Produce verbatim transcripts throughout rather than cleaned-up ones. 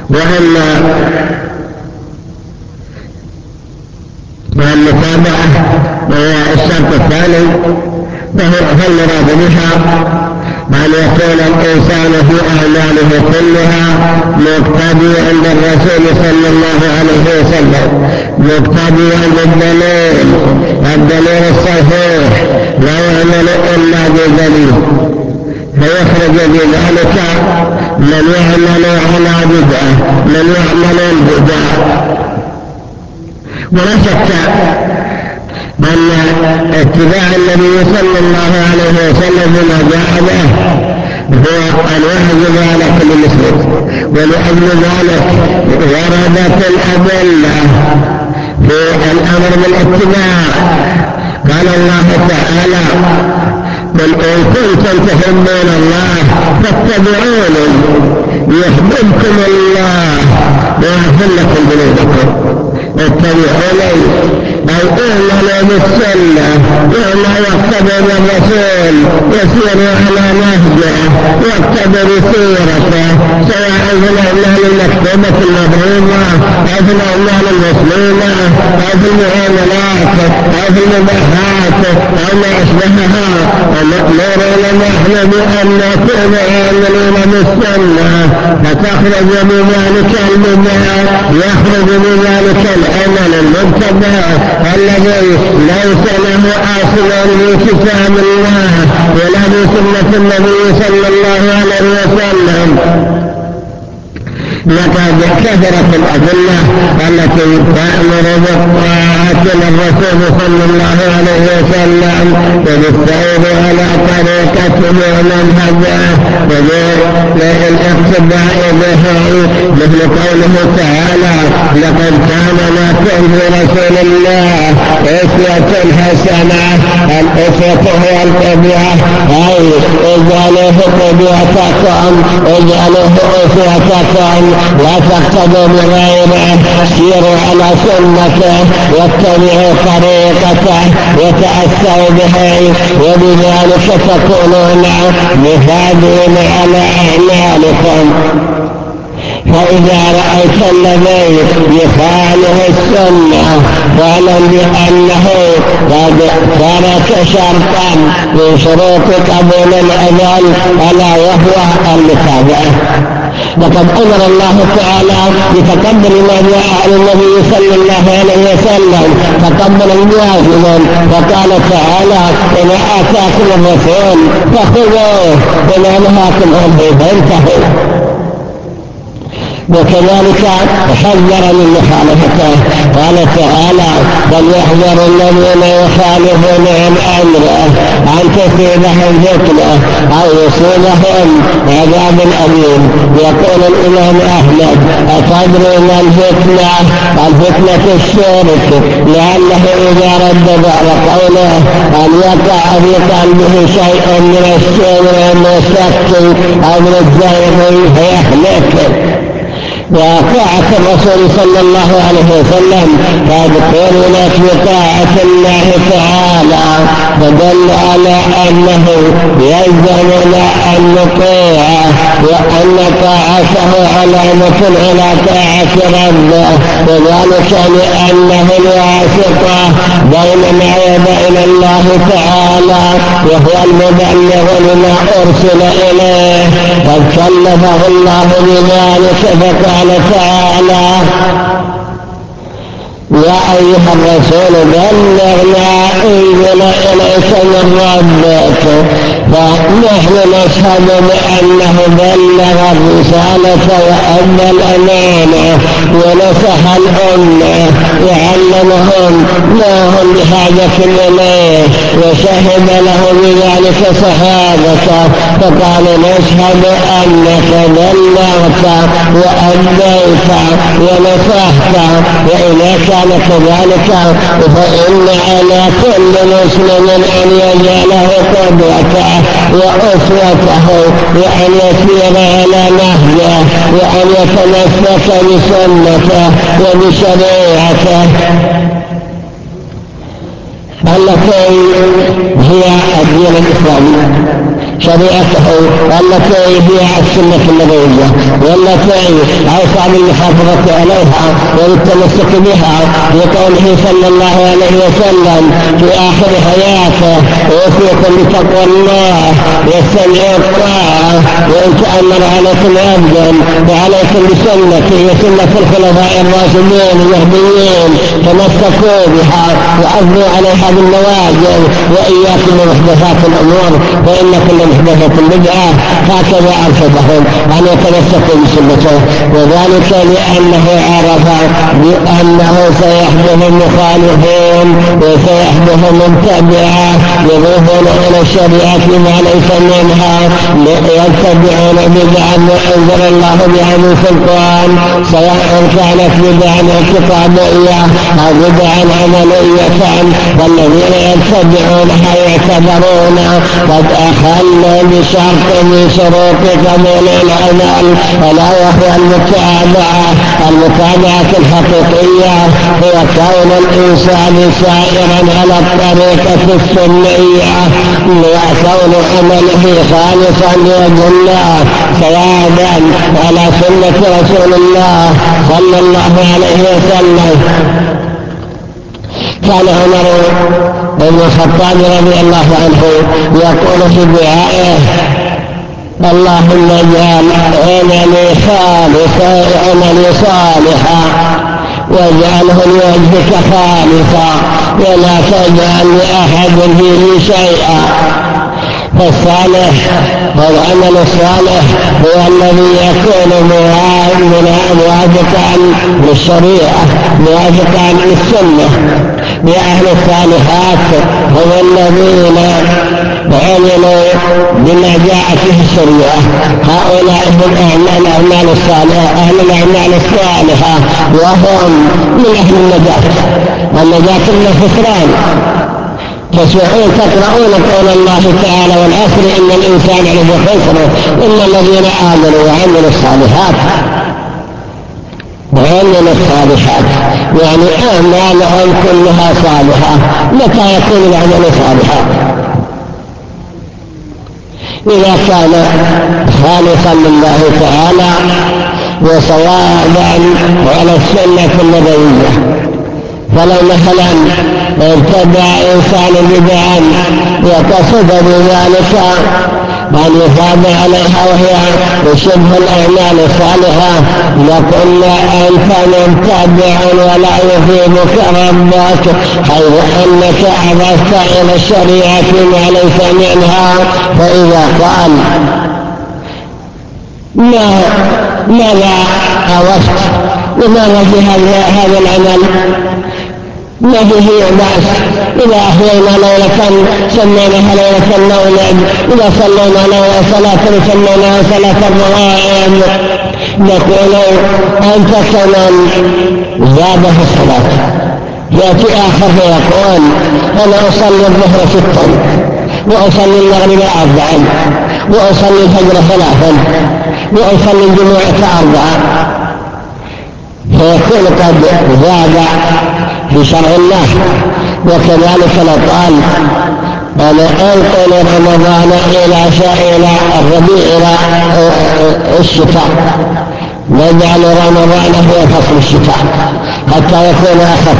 وأما المتابعة وهي الشرط الثاني فالمراد بها أن يكون الإنسان في أعماله كلها مقتديا بالرسول صلى الله عليه وسلم، مقتديا بالدليل الدليل الصحيح، لا يعمل إلا بدليل، فيخرج بذلك من يعمل على بدعة، من يعمل البدع. ولا شك أن اتباع النبي صلى الله عليه وسلم بما جاء به هو أن يحجب على كل مسلم، ولأجل ذلك وردت الأدلة في الأمر بالاتباع. قال الله تعالى: قل إن كنتم تحبون الله فاتبعوني يحببكم الله ويغفر لكم ذنوبكم. اتبعوني أي اعملوا بالسنة، وما يقتدي بالرسول يسير على نهجه يقتدي بسيرته، سواء في الأعمال المكتوبة المبرومة أو في الأعمال المسلمة أو في المعاملات أو في المباحات أو ما أشبهها. ومأمورون نحن بأن نكون عاملين بالسنة، فتخرج بذلك البدع، يخرج بذلك العمل المبتدع الذي ليس له أصل في كتاب الله ولا في سنة النبي صلى الله عليه وسلم. لقد كثرت الأدلة التي تأمر بالطاعة للرسول صلى الله عليه وسلم وبالسير على طريقة ومنهجه وبالاقتداء به، مثل قوله تعالى: لقد كان لكم في رسول الله أسوة حسنة. الأسوة هي القدوة، أي اجعلوه قدوتكم، اجعلوه أسوتكم، لا تقتدوا بغيره، سيروا على سنته واتبعوا طريقته وتأسوا به، وبذلك تكونون مهادين على أعمالكم. فإذا رأيت الذي يخالف السنة فاعلم بأنه قد ترك شرطا من شروط قبول العمل، ألا وهو المتابعة. لقد أمر الله تعالى بتقبل ما جاء عن النبي صلى الله عليه وسلم تقبلا جازما، فقال تعالى: إن آتاكم الرسول فخذوه وما نهاكم عنه فانتهوا. وكذلك حذر من مخالفته، قال تعالى: فليحذر الذين يخالفون عن أمره أن تصيبهم فتنة أو يصيبهم عذاب أليم. يقول الإمام أحمد: أتدري ما الفتنة؟ الفتنة الشرك، لأنه إذا رد بعد قوله أن يقع في قلبه شيء من الشر والشك أو من الزيغ فيهلك. وطاعة الرسول صلى الله عليه وسلم فادخلنا في طاعة الله تعالى، فدل على أنه يلزمنا أن نطيعه، وأن طاعته علامة على طاعة ربه، وذلك لأنه الواسطة بيننا وبين الله تعالى، وهو المبلغ لما أرسل إليه، قد كلفه الله بذلك فقال قال تعالى: يا أيها الرسول بلغ ما أنزل إليك من ربك. فنحن نشهد بأنه بلغ الرسالة وأدى الأمانة ونصح الأمة وعلمهم ما هم بحاجة إليه، وشهد له بذلك صحابته، فقال: نشهد أنك بلغت وأديت ونصحت. وإذا كان كذلك فإن على كل مسلم أن يجعله قدوته وأسوته، وأن يسير على نهجه، وأن يتمسك بسنته وبشريعته التي هي الدين الإسلامي. شريعته التي فيها السنة النبوية والتي أوصى بالمحافظة عليها والتمسك بها لقوله صلى الله عليه وسلم في آخر حياته: أوصيكم بتقوى الله والسمع والطاعة وإن تأمر عليكم عبد وعليكم بسنتي وسنة الخلفاء الراشدين المهديين تمسكوا بها وعضوا عليها بالنواجذ وإياكم بمحدثات الأمور فإن كل محدثة بدعة. هكذا أرشدهم أن يتمسكوا بسنته، وذلك لأنه عرف بأنه سيحدث مخالفون وسيحدث متبعة يضيفون إلى الشريعة ما ليس منها يتبعون بدعا أنزل الله بها من سلطان، سواء كانت بدعا اعتقادية أو بدعا عملية، والذين يتبعونها يعتبرون قد أخلوا بشرط من شروط قبول العمل، ولا وهو المتابعة. المتابعة الحقيقية هي كون الإنسان سائرا على الطريقة السنية وكون عمله خالصا لوجه الله ثوابا على سنة رسول الله صلى الله عليه وسلم. كان عمر بن الخطاب رضي الله عنه يقول في دعائه: اللهم اجعل عملي خالصا عملي صالحا واجعله لوجهك خالصا ولا تجعل لأحد فيه شيئا. فالصالح والعمل الصالح هو الذي يكون موافقا للشريعة موافقا للسنة. وأهل الصالحات هم الذين عملوا بما جاءت به الشريعة. هؤلاء هم الأعمال الصالحة أهل الأعمال الصالحة وهم من أهل النجاة. والنجاة من الخسران. تسمعون تقرؤون قول الله تعالى: والعصر إن الإنسان لفي خسر إلا الذين آمنوا وعملوا الصالحات. وعملوا الصالحات يعني أعمالهم كلها صالحة. متى يكون العمل صالحا؟ إذا كان خالصا لله تعالى وصوابا على السنة النبوية. فلو مثلا ابتدع إنسان بدعا وقصد بذلك أن يثاب عليها وهي شبه الأعمال الصالحة لقلنا أنت مبتدع ولا يثيبك ربك، حيث أنك عبثت إلى الشريعة ما ليس منها. فإذا قال: ما ماذا عوزت لماذا في هذا العمل؟ ما فيه بأس. إذا أحيينا ليلة سميناها ليلة المولد، إذا صلينا ليلة صلاة سميناها صلاة الرغائب. نقول: أنت كمن زاد في الصلاة. يأتي آخر فيقول: أنا أصلي الظهر ستا وأصلي المغرب أربعا وأصلي الفجر ثلاثا وأصلي الجمعة أربعا. فيكون قد زاد في شرع الله. وكذلك لو قال: أنا أنقل رمضان إلى إلى الربيع إلى الشتاء، نجعل رمضان هو فصل الشتاء حتى يكون أخف.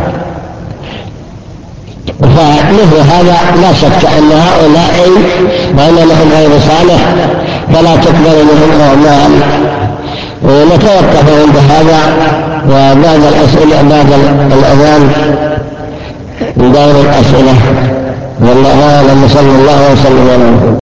فمثل هذا لا شك أن هؤلاء عملهم غير صالح فلا تقبل منهم أعمال. ونتوقف عند هذا، وبعد الأسئلة بعد الأذان دور الأسئلة. والله أعلم. صلى الله وسلم على محمد.